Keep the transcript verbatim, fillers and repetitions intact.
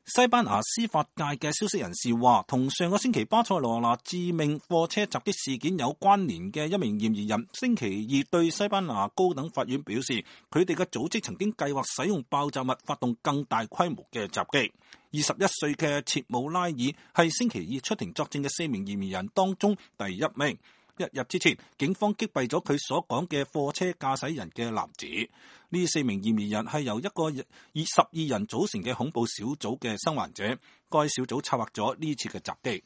西班牙司法界嘅消息人士話，同上個星期巴塞羅那致命貨車襲擊事件有關聯嘅一名嫌疑人，星期二對西班牙高等法院表示，佢哋嘅組織曾經計劃使用爆炸物發動更大規模嘅襲擊。二十一歲嘅切姆拉爾係星期二出庭作證嘅四名嫌疑人當中第一名。一日之前，警方擊斃咗佢所講嘅貨車駕駛人嘅男子。呢四名嫌疑人係由一個以十二人組成嘅恐怖小組嘅生還者，該小組策劃咗呢次嘅襲擊。